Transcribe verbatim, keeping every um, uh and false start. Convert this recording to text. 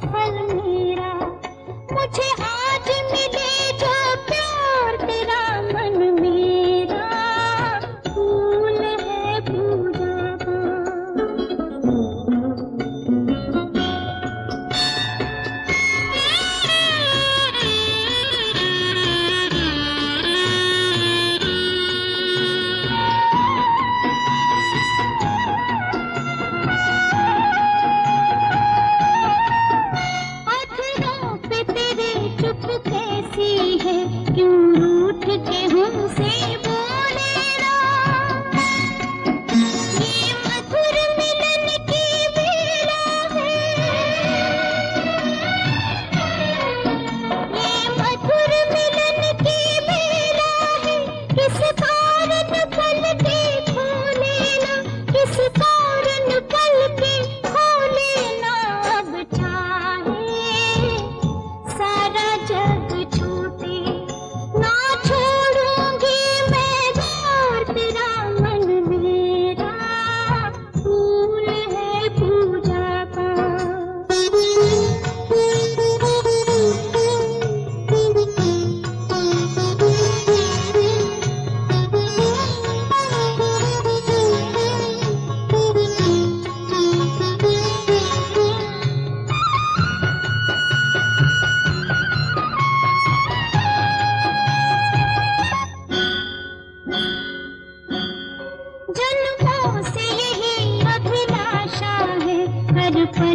सफल मेरा। मुझे आज मिले जो प्यार तेरा मन मेरा, फूल है पूजा का। चुप कैसी है, क्यों रूठ के हमसे बोले ना। ये मधुर मिलन की बेला है, ये मधुर मिलन की बेला है। किस कारण पल के खोले ना, किस कारण पल के खोले ना। अब चाहे सारा जग छूटे ना, छोड़ूंगी मैं द्वार तेरा मन मेरा, फूल है पूजा का। जन्मों से यही अभिलाषा है, हर पल